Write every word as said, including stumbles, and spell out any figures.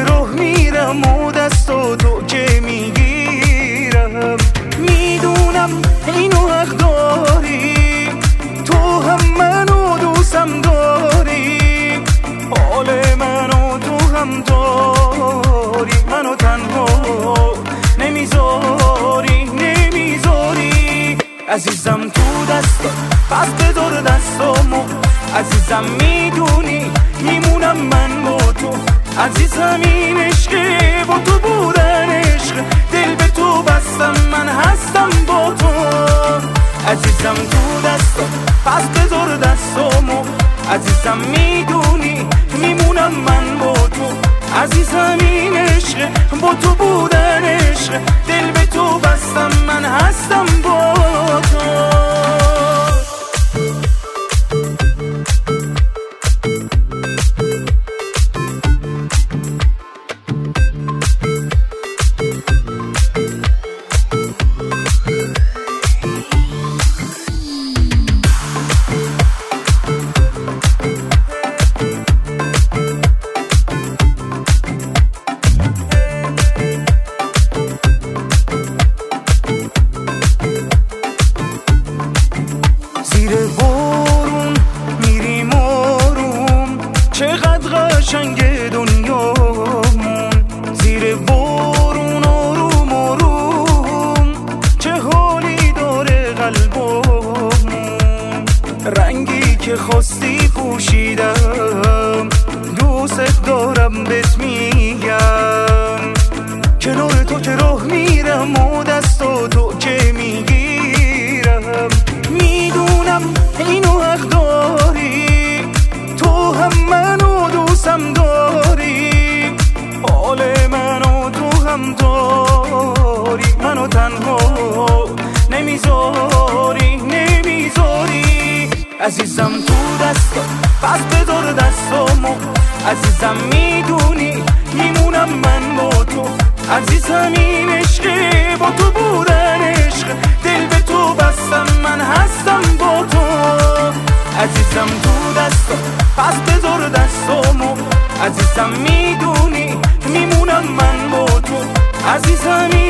که راه میرم و دست تو که میگیرم. میدونم اینو حق داری، تو هم منو دوستم داری، حال منو تو هم داری، منو تنها نمیذاری نمیذاری. عزیزم تو دست پس بذار دستامو، عزیزم میدونی میمونم من با تو. عزیزم این عشقه با تو بودن عشق، دل به تو بستم من هستم با تو. عزیزم تو دست پس بذار دستامو، عزیزم میدونی میمونم من با تو. عزیزم این عشق با تو بودن عشق، دل به تو بستم من هستم با تو. زیر بارون میریم آروم، چقدر قشنگ دنیامون. زیر بارون آروم آروم، چه حالی داره قلبمون. رنگی که خواستی پوشیدم، دوست دارم بهت میگم. کنار تو که راه میرم و دست تو که میگیرم. میدونم اینو حق داری، تو هم منو دوستم داری، حال منو تو هم داری، منو تنها نمیذاری نمیذاری. عزیزم تو دست پس بذار دستامو، عزیزم میدونی میمونم من با تو. عزیزم این عشقه با تو بودن عشق، دل به تو بستم من هستم با تو. عزیزم تو دست پس بذار دستامو، عزیزم میدونی میمونم من با تو. عزیزم